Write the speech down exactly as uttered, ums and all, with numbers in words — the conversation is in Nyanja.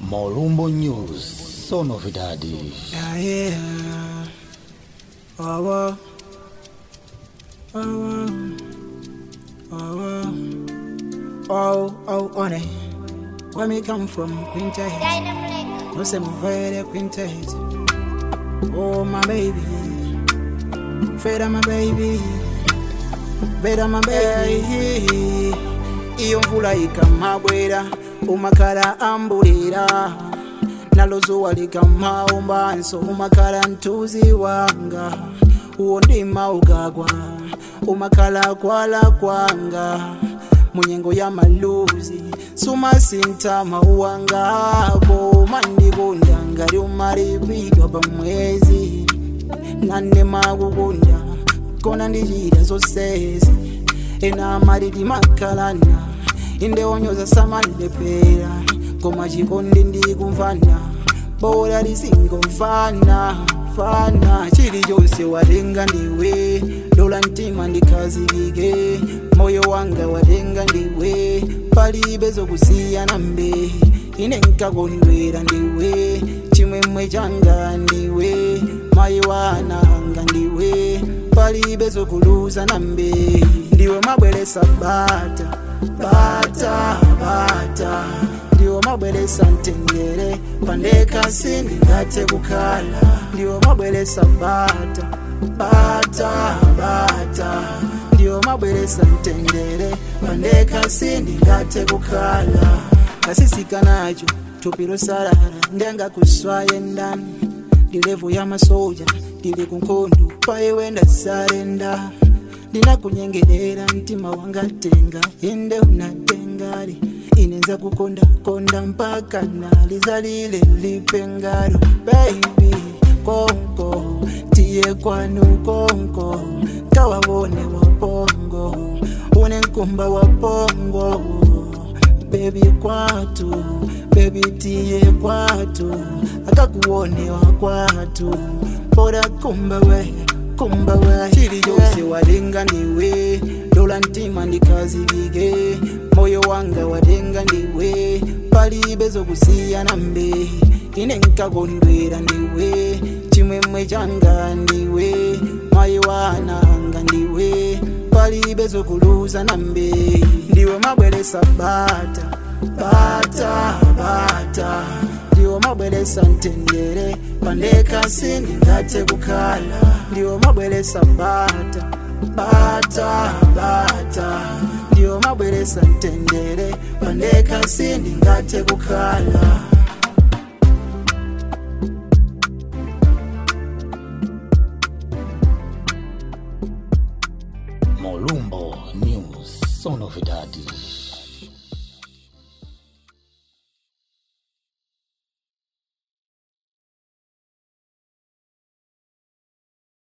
Molumbo News, só novidades. Yeah, yeah. Oh, oh. Oh, oh. Oh, oh, honey. Where me come from, Quintet? No say me very Quintet. Oh, my baby. Afraid of my baby. Afraid of my baby. Iyo mvula ikamagwera umakala ambulira nalozuwa likamaumba nso umakala ntuzi wanga uwo ndima ugagwa umakala kwala kwanga munyengo ya maluzi suma sinta mauwangako mandigunda ngari umaribidwa pamwezi nane magugunda kona ndijira zosezi ena maridi makalana inde onyoza samalepera koma chikondi ndikumvana bora lisingo mfana fana chili chose watenga ndiwe dola ntima ndikazikike moyo wanga watenga ndiwe palibe zokusiyana mbe ine nkakondwera ndiwe chimwemwe changa ndiwe mayi wananga ndiwe palibe zokuluza nambe ndiwe mabweresa bata bata bata ndiwe mabweresa ntendere pandeka sindingate kukhala ndiwe mabweresa bata bata bata ndiwe mabweresa ntendere pandeka sindingate kukhala kasisika nacho tupiro sarara ndenga kuswaye ndani ndilevo ya masoja ndile kunkondo paewe ndasarenda ndinakunyengerera mtima wangatenga ende unatengari inenza kukonda konda mpaka nalizalile lipengaro baby konko tiye kwanu konko tawawone wapongo une nkumba wapongo baby kwatu baby tiye kwatu akakuone wa kwatu bora kumba we kumba we chili jose wadenga ndiwe dola ntima ndikazikike moyo wanga wadenga ndiwe palibe zokusiyana mbe ine nkakondwera ndiwe chimwemwe changa ndiwe mayi wananga ndiwe palibe zokuluza nambe ndiwe mabweresa bata bata bata ndiwe mabweresa ntendere pandeka sindingate kukhala ndiwe mabweresa bata bata bata ndiwe mabweresa ntendere pandeka sindingate kukhala Molumbo News, só novidades.